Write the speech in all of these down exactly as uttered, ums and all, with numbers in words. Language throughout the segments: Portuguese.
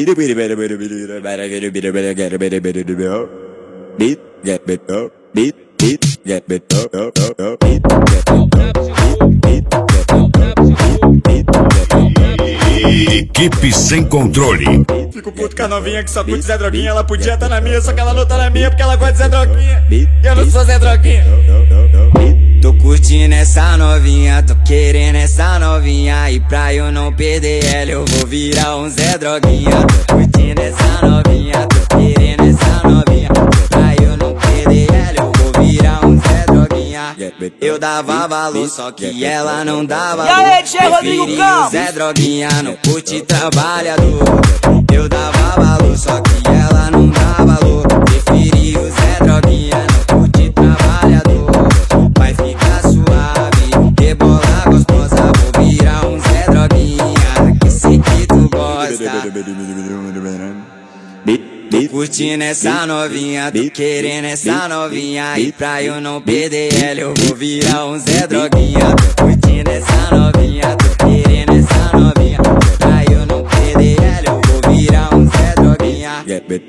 Equipe sem controle. Fico puto com a novinha que só curte Zé Droguinha. Ela podia estar na minha, só que ela não tá na minha porque ela gosta de Zé Droguinha. E eu não sou Zé Droguinha. Tô curtindo essa novinha, tô querendo essa novinha. E pra eu não perder ela eu vou virar um Zé Droguinha. Tô curtindo essa novinha, tô querendo essa novinha. Pra eu não perder ela eu vou virar um Zé Droguinha. Eu dava valor, só que ela não dava valor. E aí, Tchê Rodrigo Campos? Zé Droguinha, não curte trabalhador. Eu dava valor, só que ela não dava valor. Preferi o Zé Droguinha, não curte trabalhador. Vai ficar suave, rebola gostosa. Vou virar um Zé Droguinha, que sei que tu gosta. Tô curtindo essa novinha, tô querendo essa novinha. E pra eu não perder ela eu vou virar um Zé Droguinha. Tô curtindo essa novinha, tô querendo essa novinha. Pra eu não perder ela eu vou virar um Zé Droguinha.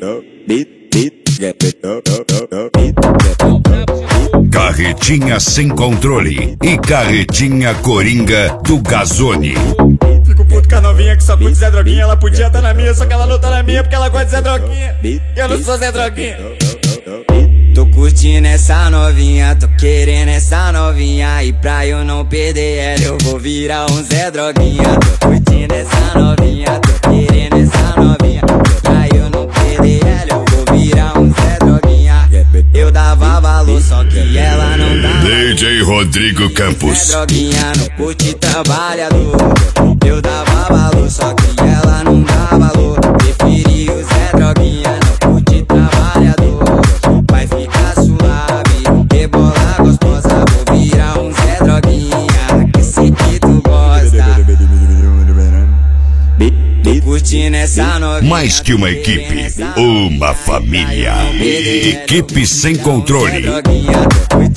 Carretinha sem controle e carretinha coringa do Gazone. Fico puto com a novinha que só curte Zé Droguinha. Ela podia estar na minha, só que ela não tá na minha porque ela gosta de Zé Droguinha. E eu não sou Zé Droguinha. Tô curtindo essa novinha, tô querendo essa novinha. E pra eu não perder ela eu vou virar um Zé Droguinha. Tô curtindo essa novinha, tô querendo essa novinha. Pra eu não perder ela eu vou virar um Zé Droguinha. Eu dava valor, só que ela não dava. D J Rodrigo Campos. Zé Droguinha, não curte trabalhador. Eu dava valor, só que ela não dava valor. Preferi o Zé Droguinha, não curte trabalhador. Vai ficar suave, rebola gostosa. Vou virar um Zé Droguinha, que sei que tu gosta. Tô curtindo essa novinha. Mais que uma equipe, uma família. Equipe sem controle.